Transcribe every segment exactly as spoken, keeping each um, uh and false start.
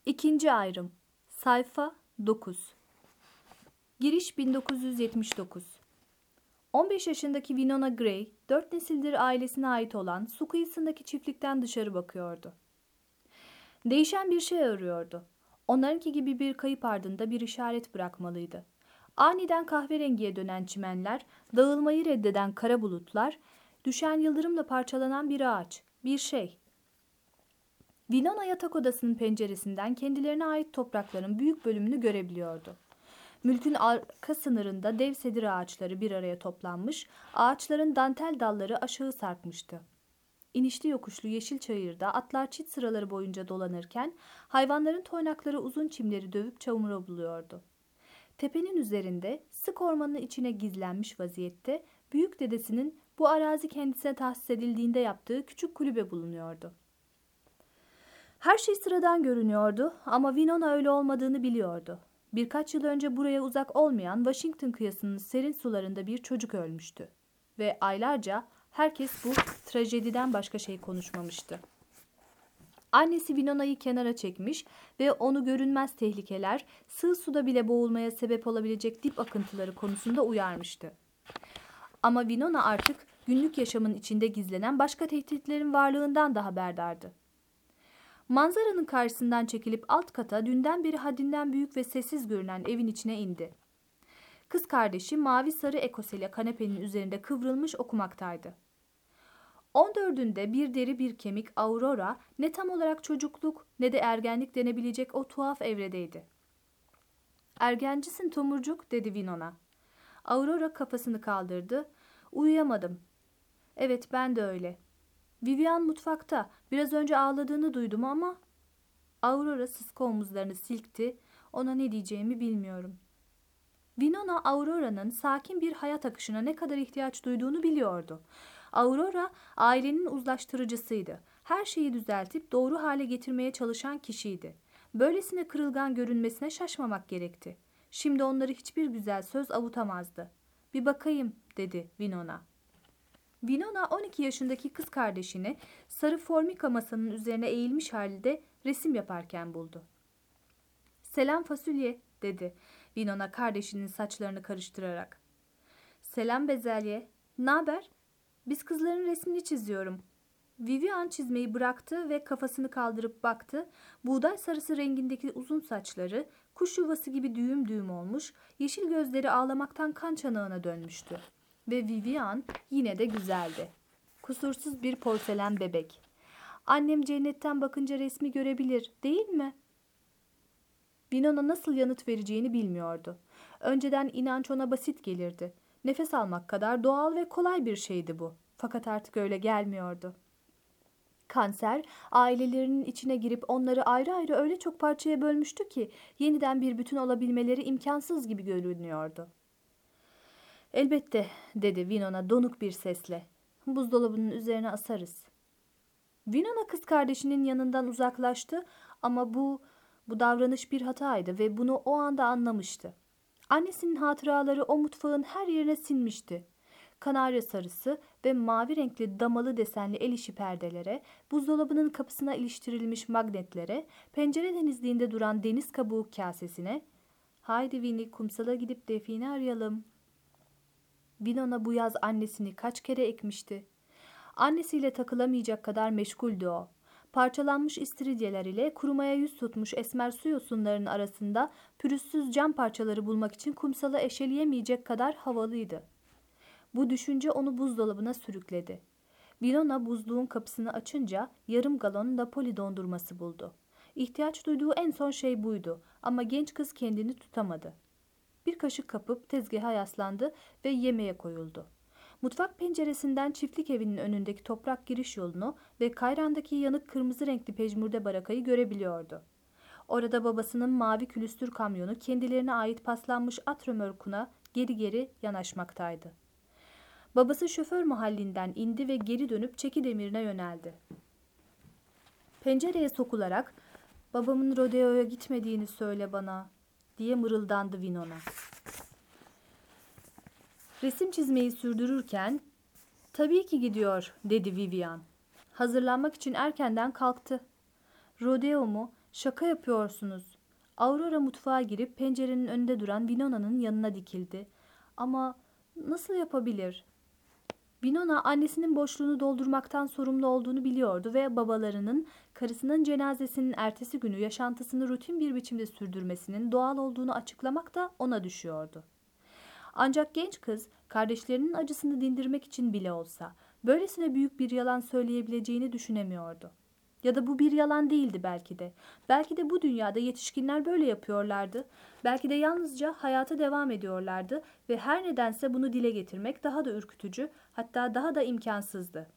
İkinci ayrım. Sayfa dokuz. Giriş bin dokuz yüz yetmiş dokuz. on beş yaşındaki Winona Gray, dört nesildir ailesine ait olan su kıyısındaki çiftlikten dışarı bakıyordu. Değişen bir şey arıyordu. Onlarınki gibi bir kayıp ardında bir işaret bırakmalıydı. Aniden kahverengiye dönen çimenler, dağılmayı reddeden kara bulutlar, düşen yıldırımla parçalanan bir ağaç, bir şey. Winona yatak odasının penceresinden kendilerine ait toprakların büyük bölümünü görebiliyordu. Mülkün arka sınırında dev sedir ağaçları bir araya toplanmış, ağaçların dantel dalları aşağı sarkmıştı. İnişli yokuşlu yeşil çayırda atlar çit sıraları boyunca dolanırken hayvanların toynakları uzun çimleri dövüp çamura buluyordu. Tepenin üzerinde sık ormanın içine gizlenmiş vaziyette büyük dedesinin bu arazi kendisine tahsis edildiğinde yaptığı küçük kulübe bulunuyordu. Her şey sıradan görünüyordu ama Winona öyle olmadığını biliyordu. Birkaç yıl önce buraya uzak olmayan Washington kıyısının serin sularında bir çocuk ölmüştü. Ve aylarca herkes bu trajediden başka şey konuşmamıştı. Annesi Winona'yı kenara çekmiş ve onu görünmez tehlikeler, sığ suda bile boğulmaya sebep olabilecek dip akıntıları konusunda uyarmıştı. Ama Winona artık günlük yaşamın içinde gizlenen başka tehditlerin varlığından da haberdardı. Manzaranın karşısından çekilip alt kata dünden beri haddinden büyük ve sessiz görünen evin içine indi. Kız kardeşi mavi sarı ekoseli kanepenin üzerinde kıvrılmış okumaktaydı. On dördünde bir deri bir kemik Aurora ne tam olarak çocukluk ne de ergenlik denebilecek o tuhaf evredeydi. "Ergencisin tomurcuk," dedi Winona. Aurora kafasını kaldırdı. "Uyuyamadım." "Evet, ben de öyle." "Vivian mutfakta. Biraz önce ağladığını duydum ama..." Aurora sıska omuzlarını silkti. "Ona ne diyeceğimi bilmiyorum." Winona, Aurora'nın sakin bir hayat akışına ne kadar ihtiyaç duyduğunu biliyordu. Aurora, ailenin uzlaştırıcısıydı. Her şeyi düzeltip doğru hale getirmeye çalışan kişiydi. Böylesine kırılgan görünmesine şaşmamak gerekti. Şimdi onları hiçbir güzel söz avutamazdı. "Bir bakayım," dedi Winona. Winona on iki yaşındaki kız kardeşini sarı formika masanın üzerine eğilmiş halde resim yaparken buldu. "Selam fasulye," dedi Winona kardeşinin saçlarını karıştırarak. "Selam bezelye. N'aber?" "Biz kızların resmini çiziyorum." Vivian çizmeyi bıraktı ve kafasını kaldırıp baktı. Buğday sarısı rengindeki uzun saçları kuş yuvası gibi düğüm düğüm olmuş, yeşil gözleri ağlamaktan kan çanağına dönmüştü. Ve Vivian yine de güzeldi. Kusursuz bir porselen bebek. "Annem cennetten bakınca resmi görebilir, değil mi?" Winona nasıl yanıt vereceğini bilmiyordu. Önceden inanç ona basit gelirdi. Nefes almak kadar doğal ve kolay bir şeydi bu. Fakat artık öyle gelmiyordu. Kanser, ailelerinin içine girip onları ayrı ayrı öyle çok parçaya bölmüştü ki yeniden bir bütün olabilmeleri imkansız gibi görünüyordu. "Elbette," dedi Winona donuk bir sesle. "Buzdolabının üzerine asarız." Winona kız kardeşinin yanından uzaklaştı ama bu bu davranış bir hataydı ve bunu o anda anlamıştı. Annesinin hatıraları o mutfağın her yerine sinmişti. Kanarya sarısı ve mavi renkli damalı desenli el işi perdelere, buzdolabının kapısına iliştirilmiş magnetlere, pencere denizliğinde duran deniz kabuğu kasesine, "Haydi Winnie, kumsala gidip define arayalım." Winona bu yaz annesini kaç kere ekmişti. Annesiyle takılamayacak kadar meşguldü o. Parçalanmış istiridyeler ile kurumaya yüz tutmuş esmer su yosunlarının arasında pürüzsüz cam parçaları bulmak için kumsala eşeleyemeyecek kadar havalıydı. Bu düşünce onu buzdolabına sürükledi. Winona buzluğun kapısını açınca yarım galon Napoli dondurması buldu. İhtiyaç duyduğu en son şey buydu ama genç kız kendini tutamadı. Bir kaşık kapıp tezgaha yaslandı ve yemeğe koyuldu. Mutfak penceresinden çiftlik evinin önündeki toprak giriş yolunu ve kayrandaki yanık kırmızı renkli pejmürde barakayı görebiliyordu. Orada babasının mavi külüstür kamyonu kendilerine ait paslanmış at römorkuna geri geri yanaşmaktaydı. Babası şoför mahallinden indi ve geri dönüp çeki demirine yöneldi. Pencereye sokularak "Babamın rodeoya gitmediğini söyle bana," diye mırıldandı Winona. Resim çizmeyi sürdürürken "Tabii ki gidiyor," dedi Vivian. Hazırlanmak için erkenden kalktı. "Rodeo mu? Şaka yapıyorsunuz. Aurora mutfağa girip pencerenin önünde duran Winona'nın yanına dikildi. Ama nasıl yapabilir? Winona annesinin boşluğunu doldurmaktan sorumlu olduğunu biliyordu ve babalarının karısının cenazesinin ertesi günü yaşantısını rutin bir biçimde sürdürmesinin doğal olduğunu açıklamak da ona düşüyordu. Ancak genç kız kardeşlerinin acısını dindirmek için bile olsa böylesine büyük bir yalan söyleyebileceğini düşünemiyordu. Ya da bu bir yalan değildi belki de. Belki de bu dünyada yetişkinler böyle yapıyorlardı. Belki de yalnızca hayata devam ediyorlardı ve her nedense bunu dile getirmek daha da ürkütücü, hatta daha da imkansızdı.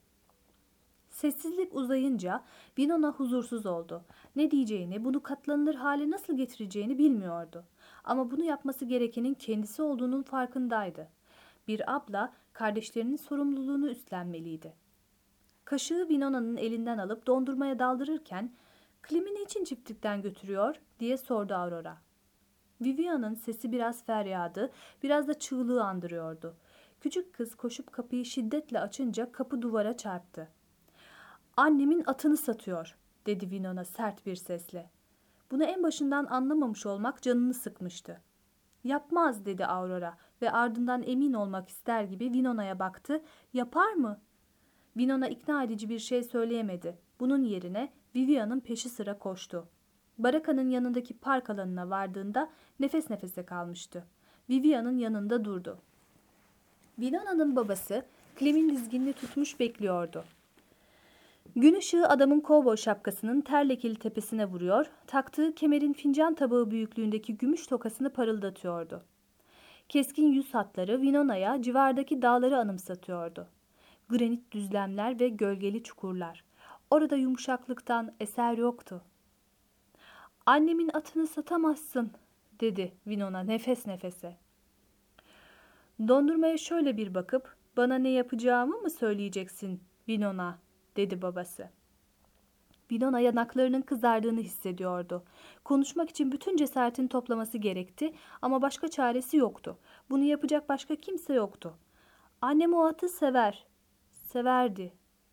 Sessizlik uzayınca Winona huzursuz oldu. Ne diyeceğini, bunu katlanılır hale nasıl getireceğini bilmiyordu. Ama bunu yapması gerekenin kendisi olduğunun farkındaydı. Bir abla kardeşlerinin sorumluluğunu üstlenmeliydi. Kaşığı Winona'nın elinden alıp dondurmaya daldırırken "Clem'i niçin çiftlikten götürüyor?" diye sordu Aurora. Vivian'ın sesi biraz feryadı, biraz da çığlığı andırıyordu. Küçük kız koşup kapıyı şiddetle açınca kapı duvara çarptı. "Annemin atını satıyor," dedi Winona sert bir sesle. Bunu en başından anlamamış olmak canını sıkmıştı. "Yapmaz," dedi Aurora ve ardından emin olmak ister gibi Winona'ya baktı. "Yapar mı?" Winona ikna edici bir şey söyleyemedi. Bunun yerine Vivian'ın peşi sıra koştu. Barakanın yanındaki park alanına vardığında nefes nefese kalmıştı. Vivian'ın yanında durdu. Winona'nın babası Clem'in dizginini tutmuş bekliyordu. Gün ışığı adamın kovboy şapkasının ter lekeli tepesine vuruyor, taktığı kemerin fincan tabağı büyüklüğündeki gümüş tokasını parıldatıyordu. Keskin yüz hatları Winona'ya civardaki dağları anımsatıyordu. Granit düzlemler ve gölgeli çukurlar. Orada yumuşaklıktan eser yoktu. "Annemin atını satamazsın," dedi Winona nefes nefese. "Dondurmaya şöyle bir bakıp bana ne yapacağımı mı söyleyeceksin Winona?" dedi babası. Winona yanaklarının kızardığını hissediyordu. Konuşmak için bütün cesaretini toplaması gerekti ama başka çaresi yoktu. Bunu yapacak başka kimse yoktu. "Annem o atı sever. Severdi.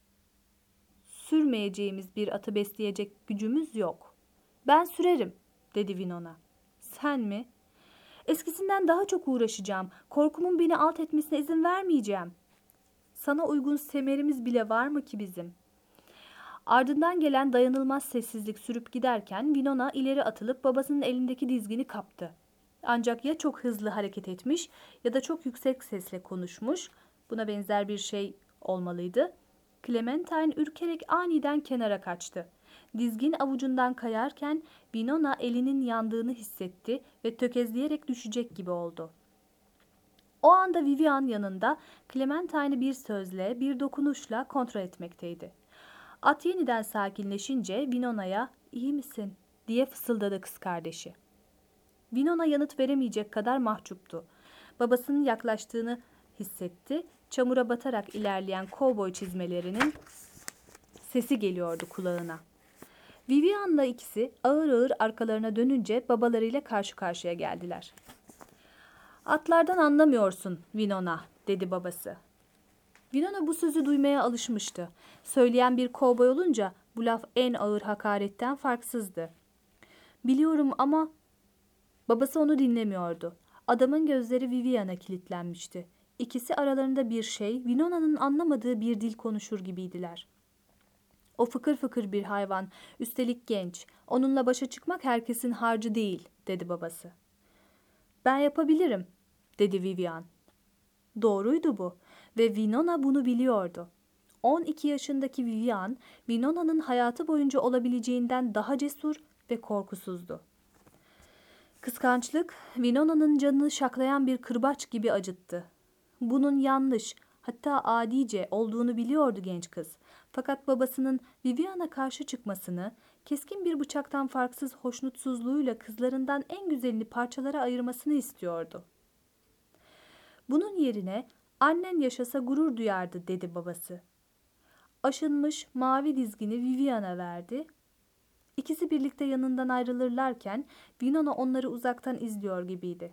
Sürmeyeceğimiz bir atı besleyecek gücümüz yok." "Ben sürerim," dedi Winona. "Sen mi?" "Eskisinden daha çok uğraşacağım. Korkumun beni alt etmesine izin vermeyeceğim." "Sana uygun semerimiz bile var mı ki bizim?" Ardından gelen dayanılmaz sessizlik sürüp giderken Winona ileri atılıp babasının elindeki dizgini kaptı. Ancak ya çok hızlı hareket etmiş ya da çok yüksek sesle konuşmuş. Buna benzer bir şey olmalıydı. Clementine ürkerek aniden kenara kaçtı. Dizgin avucundan kayarken Winona elinin yandığını hissetti ve tökezleyerek düşecek gibi oldu. O anda Vivian yanında Clementine'i bir sözle, bir dokunuşla kontrol etmekteydi. At yeniden sakinleşince Winona'ya "İyi misin?" diye fısıldadı kız kardeşi. Winona yanıt veremeyecek kadar mahcuptu. Babasının yaklaştığını hissetti. Çamura batarak ilerleyen kovboy çizmelerinin sesi geliyordu kulağına. Vivian'la ikisi ağır ağır arkalarına dönünce babalarıyla karşı karşıya geldiler. "Atlardan anlamıyorsun Winona," dedi babası. Winona bu sözü duymaya alışmıştı. Söyleyen bir kovboy olunca bu laf en ağır hakaretten farksızdı. "Biliyorum ama..." Babası onu dinlemiyordu. Adamın gözleri Vivian'a kilitlenmişti. İkisi aralarında bir şey, Winona'nın anlamadığı bir dil konuşur gibiydiler. "O fıkır fıkır bir hayvan, üstelik genç. Onunla başa çıkmak herkesin harcı değil," dedi babası. "Ben yapabilirim," dedi Vivian. Doğruydu bu ve Winona bunu biliyordu. on iki yaşındaki Vivian, Winona'nın hayatı boyunca olabileceğinden daha cesur ve korkusuzdu. Kıskançlık, Winona'nın canını şaklayan bir kırbaç gibi acıttı. Bunun yanlış, hatta adice olduğunu biliyordu genç kız. Fakat babasının Vivian'a karşı çıkmasını, keskin bir bıçaktan farksız hoşnutsuzluğuyla kızlarından en güzelini parçalara ayırmasını istiyordu. Bunun yerine "Annen yaşasa gurur duyardı," dedi babası. Aşınmış mavi dizgini Vivian'a verdi. İkisi birlikte yanından ayrılırlarken Winona onları uzaktan izliyor gibiydi.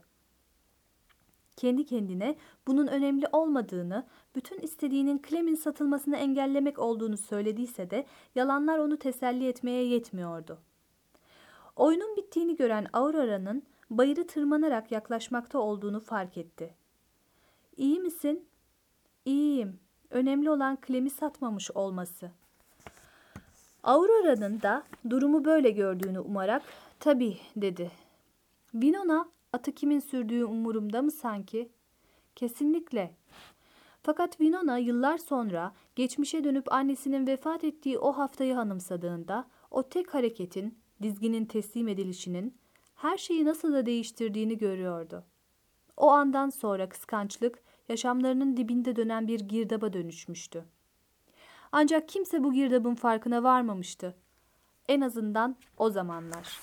Kendi kendine bunun önemli olmadığını, bütün istediğinin Clem'in satılmasını engellemek olduğunu söylediyse de yalanlar onu teselli etmeye yetmiyordu. Oyunun bittiğini gören Aurora'nın bayırı tırmanarak yaklaşmakta olduğunu fark etti. "İyi misin?" "İyiyim. Önemli olan Clem'i satmamış olması." Aurora'nın da durumu böyle gördüğünü umarak "Tabii," dedi. "Winona, atı kimin sürdüğü umurumda mı sanki?" "Kesinlikle." Fakat Winona yıllar sonra geçmişe dönüp annesinin vefat ettiği o haftayı anımsadığında o tek hareketin, dizginin teslim edilişinin her şeyi nasıl da değiştirdiğini görüyordu. O andan sonra kıskançlık yaşamlarının dibinde dönen bir girdaba dönüşmüştü. Ancak kimse bu girdabın farkına varmamıştı. En azından o zamanlar.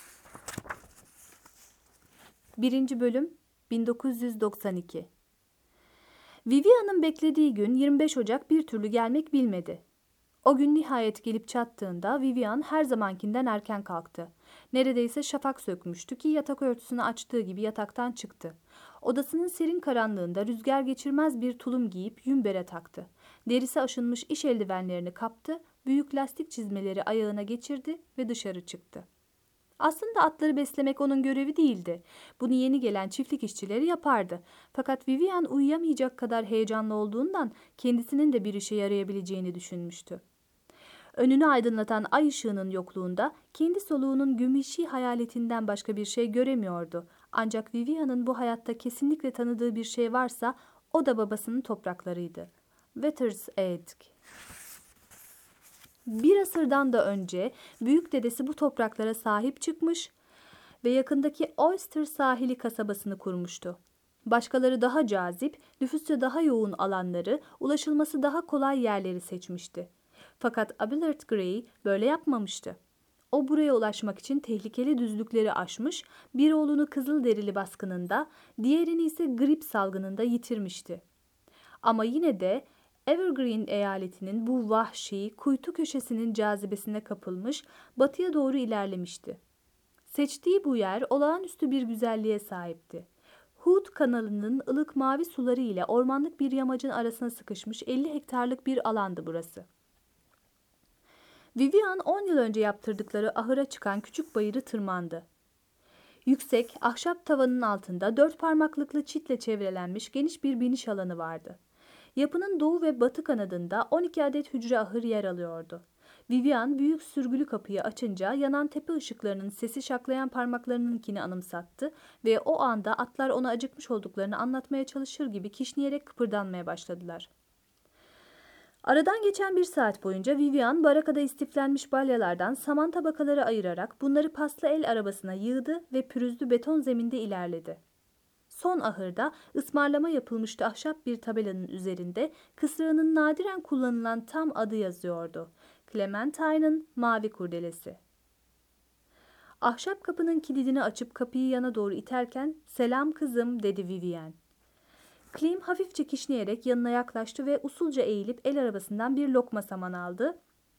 Birinci Bölüm bin dokuz yüz doksan iki. Vivian'ın beklediği gün yirmi beş Ocak bir türlü gelmek bilmedi. O gün nihayet gelip çattığında Vivian her zamankinden erken kalktı. Neredeyse şafak sökmüştü ki yatak örtüsünü açtığı gibi yataktan çıktı. Odasının serin karanlığında rüzgar geçirmez bir tulum giyip yün bere taktı. Derisi aşınmış iş eldivenlerini kaptı, büyük lastik çizmeleri ayağına geçirdi ve dışarı çıktı. Aslında atları beslemek onun görevi değildi. Bunu yeni gelen çiftlik işçileri yapardı. Fakat Vivian uyuyamayacak kadar heyecanlı olduğundan kendisinin de bir işe yarayabileceğini düşünmüştü. Önünü aydınlatan ay ışığının yokluğunda kendi soluğunun gümüşi hayaletinden başka bir şey göremiyordu. Ancak Vivian'ın bu hayatta kesinlikle tanıdığı bir şey varsa o da babasının topraklarıydı. Water's Edge. Bir asırdan da önce büyük dedesi bu topraklara sahip çıkmış ve yakındaki Oyster sahili kasabasını kurmuştu. Başkaları daha cazip, nüfusça daha yoğun alanları, ulaşılması daha kolay yerleri seçmişti. Fakat Abelard Grey böyle yapmamıştı. O buraya ulaşmak için tehlikeli düzlükleri aşmış, bir oğlunu Kızılderili baskınında, diğerini ise grip salgınında yitirmişti. Ama yine de Evergreen eyaletinin bu vahşi, kuytu köşesinin cazibesine kapılmış, batıya doğru ilerlemişti. Seçtiği bu yer olağanüstü bir güzelliğe sahipti. Hood kanalının ılık mavi suları ile ormanlık bir yamacın arasına sıkışmış elli hektarlık bir alandı burası. Vivian on yıl önce yaptırdıkları ahıra çıkan küçük bayırı tırmandı. Yüksek, ahşap tavanın altında dört parmaklıklı çitle çevrelenmiş geniş bir biniş alanı vardı. Yapının doğu ve batı kanadında on iki adet hücre ahır yer alıyordu. Vivian büyük sürgülü kapıyı açınca yanan tepe ışıklarının sesi şaklayan parmaklarınınkini anımsattı ve o anda atlar ona acıkmış olduklarını anlatmaya çalışır gibi kişneyerek kıpırdanmaya başladılar. Aradan geçen bir saat boyunca Vivian barakada istiflenmiş balyalardan saman tabakaları ayırarak bunları paslı el arabasına yığdı ve pürüzlü beton zeminde ilerledi. Son ahırda ısmarlama yapılmıştı ahşap bir tabelanın üzerinde kısrağının nadiren kullanılan tam adı yazıyordu. Clementine'ın mavi kurdelesi. Ahşap kapının kilidini açıp kapıyı yana doğru iterken "Selam kızım," dedi Vivian. Clem hafifçe kişneyerek yanına yaklaştı ve usulca eğilip el arabasından bir lokma saman aldı.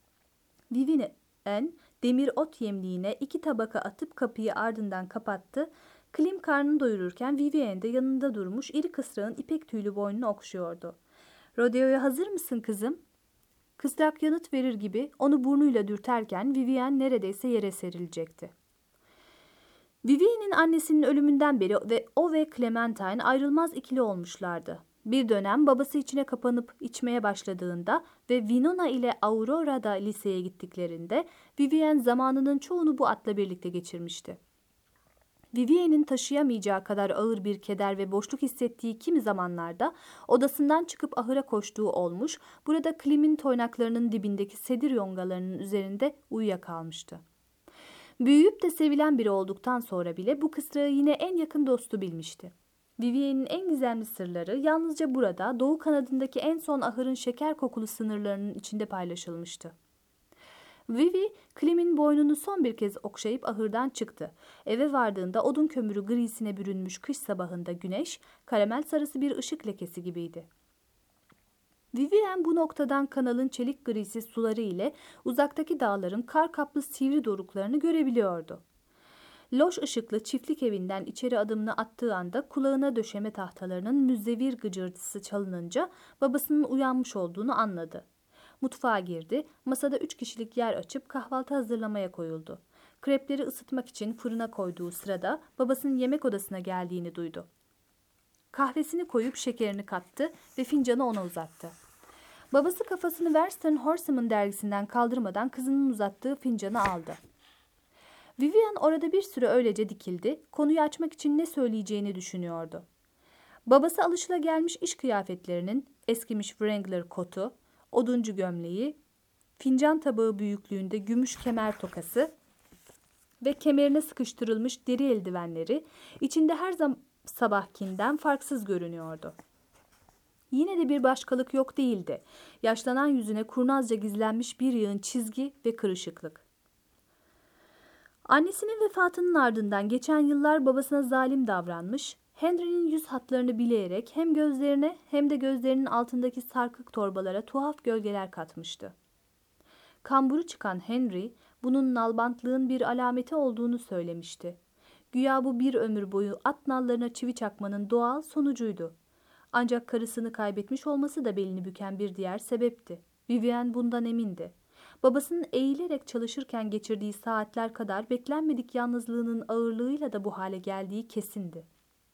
Vivian demir ot yemliğine iki tabaka atıp kapıyı ardından kapattı. Clem karnını doyururken Vivian de yanında durmuş iri kısrağın ipek tüylü boynunu okşuyordu. "Rodeo'ya hazır mısın kızım?" Kısrak yanıt verir gibi onu burnuyla dürterken Vivian neredeyse yere serilecekti. Vivian'in annesinin ölümünden beri ve o ve Clementine ayrılmaz ikili olmuşlardı. Bir dönem babası içine kapanıp içmeye başladığında ve Winona ile Aurora da liseye gittiklerinde Vivian zamanının çoğunu bu atla birlikte geçirmişti. Vivian'in taşıyamayacağı kadar ağır bir keder ve boşluk hissettiği kimi zamanlarda odasından çıkıp ahıra koştuğu olmuş, burada Clem'in toynaklarının dibindeki sedir yongalarının üzerinde uyuyakalmıştı. Büyüyüp de sevilen biri olduktan sonra bile bu kısrağı yine en yakın dostu bilmişti. Vivian'in en gizemli sırları yalnızca burada, doğu kanadındaki en son ahırın şeker kokulu sınırlarının içinde paylaşılmıştı. Vivi, Clem'in boynunu son bir kez okşayıp ahırdan çıktı. Eve vardığında odun kömürü grisine bürünmüş kış sabahında güneş, karamel sarısı bir ışık lekesi gibiydi. Vivian bu noktadan kanalın çelik grisi suları ile uzaktaki dağların kar kaplı sivri doruklarını görebiliyordu. Loş ışıklı çiftlik evinden içeri adımını attığı anda kulağına döşeme tahtalarının müzzevir gıcırtısı çalınınca babasının uyanmış olduğunu anladı. Mutfağa girdi, masada üç kişilik yer açıp kahvaltı hazırlamaya koyuldu. Krepleri ısıtmak için fırına koyduğu sırada babasının yemek odasına geldiğini duydu. Kahvesini koyup şekerini kattı ve fincanı ona uzattı. Babası kafasını Western Horseman dergisinden kaldırmadan kızının uzattığı fincanı aldı. Vivian orada bir süre öylece dikildi, konuyu açmak için ne söyleyeceğini düşünüyordu. Babası alışılagelmiş iş kıyafetlerinin eskimiş Wrangler kotu, oduncu gömleği, fincan tabağı büyüklüğünde gümüş kemer tokası ve kemerine sıkıştırılmış deri eldivenleri içinde her zaman sabahkinden farksız görünüyordu. Yine de bir başkalık yok değildi. Yaşlanan yüzüne kurnazca gizlenmiş bir yığın çizgi ve kırışıklık. Annesinin vefatının ardından geçen yıllar babasına zalim davranmış, Henry'nin yüz hatlarını bileyerek hem gözlerine hem de gözlerinin altındaki sarkık torbalara tuhaf gölgeler katmıştı. Kamburu çıkan Henry, bunun nalbantlığın bir alameti olduğunu söylemişti. Güya bu bir ömür boyu at nallarına çivi çakmanın doğal sonucuydu. Ancak karısını kaybetmiş olması da belini büken bir diğer sebepti. Vivian bundan emindi. Babasının eğilerek çalışırken geçirdiği saatler kadar beklenmedik yalnızlığının ağırlığıyla da bu hale geldiği kesindi.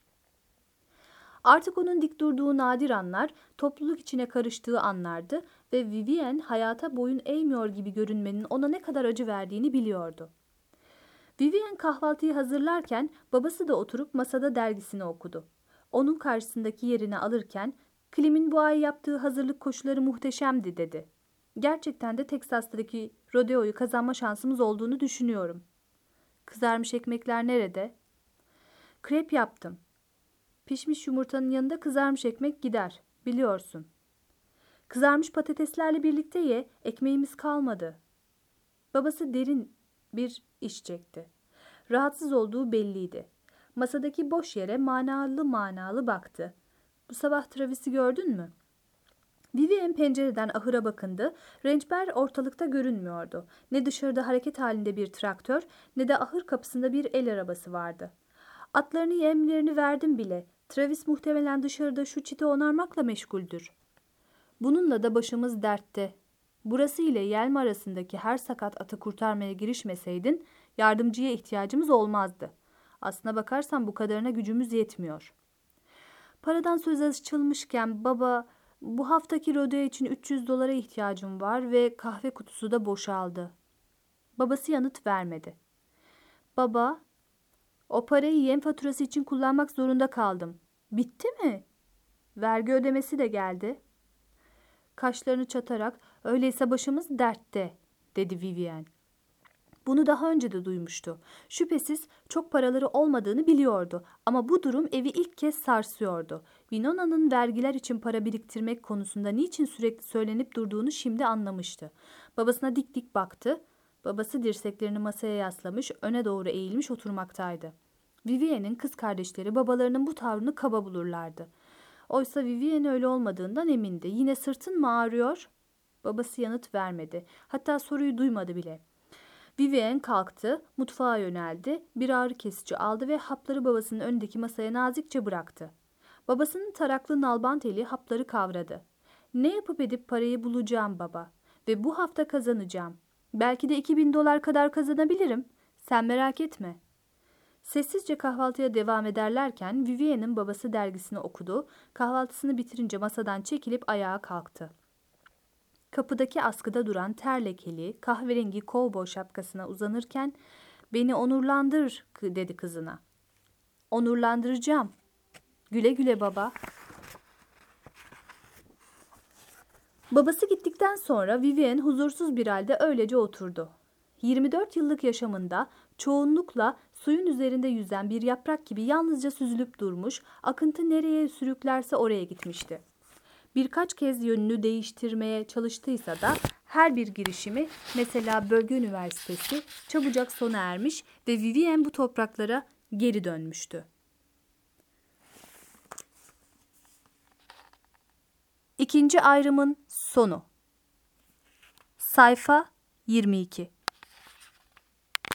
Artık onun dik durduğu nadir anlar, topluluk içine karıştığı anlardı ve Vivian hayata boyun eğmiyor gibi görünmenin ona ne kadar acı verdiğini biliyordu. Vivian kahvaltıyı hazırlarken babası da oturup masada dergisini okudu. Onun karşısındaki yerini alırken, Clem'in bu ay yaptığı hazırlık koşulları muhteşemdi dedi. Gerçekten de Teksas'taki rodeoyu kazanma şansımız olduğunu düşünüyorum. Kızarmış ekmekler nerede? Krep yaptım. Pişmiş yumurtanın yanında kızarmış ekmek gider, biliyorsun. Kızarmış patateslerle birlikte ye, ekmeğimiz kalmadı. Babası derin bir iş çekti. Rahatsız olduğu belliydi. Masadaki boş yere manalı manalı baktı. Bu sabah Travis'i gördün mü? Vivian pencereden ahıra bakındı. Rençber ortalıkta görünmüyordu. Ne dışarıda hareket halinde bir traktör ne de ahır kapısında bir el arabası vardı. Atlarını yemlerini verdim bile. Travis muhtemelen dışarıda şu çiti onarmakla meşguldür. Bununla da başımız dertte. Burası ile Yelm arasındaki her sakat atı kurtarmaya girişmeseydin yardımcıya ihtiyacımız olmazdı. Aslına bakarsan bu kadarına gücümüz yetmiyor. Paradan söz açılmışken baba, bu haftaki rodeo için üç yüz dolara ihtiyacım var ve kahve kutusu da boşaldı. Babası yanıt vermedi. Baba, o parayı yem faturası için kullanmak zorunda kaldım. Bitti mi? Vergi ödemesi de geldi. Kaşlarını çatarak, öyleyse başımız dertte, dedi Vivian. Bunu daha önce de duymuştu. Şüphesiz çok paraları olmadığını biliyordu ama bu durum evi ilk kez sarsıyordu. Winona'nın vergiler için para biriktirmek konusunda niçin sürekli söylenip durduğunu şimdi anlamıştı. Babasına dik dik baktı. Babası dirseklerini masaya yaslamış, öne doğru eğilmiş oturmaktaydı. Vivian'in kız kardeşleri babalarının bu tavrını kaba bulurlardı. Oysa Vivian öyle olmadığından emindi. Yine sırtın mı ağrıyor? Babası yanıt vermedi. Hatta soruyu duymadı bile. Vivian kalktı, mutfağa yöneldi, bir ağrı kesici aldı ve hapları babasının önündeki masaya nazikçe bıraktı. Babasının taraklı nalbant eli hapları kavradı. Ne yapıp edip parayı bulacağım baba ve bu hafta kazanacağım. Belki de iki bin dolar kadar kazanabilirim. Sen merak etme. Sessizce kahvaltıya devam ederlerken Vivian'ın babası dergisini okudu. Kahvaltısını bitirince masadan çekilip ayağa kalktı. Kapıdaki askıda duran ter lekeli kahverengi kovboy şapkasına uzanırken "Beni onurlandır" dedi kızına. "Onurlandıracağım. Güle güle baba." Babası gittikten sonra Vivian huzursuz bir halde öylece oturdu. yirmi dört yıllık yaşamında çoğunlukla suyun üzerinde yüzen bir yaprak gibi yalnızca süzülüp durmuş, akıntı nereye sürüklerse oraya gitmişti. Birkaç kez yönünü değiştirmeye çalıştıysa da her bir girişimi, mesela Bölge Üniversitesi, çabucak sona ermiş ve Vivian bu topraklara geri dönmüştü. İkinci ayrımın sonu. Sayfa yirmi iki.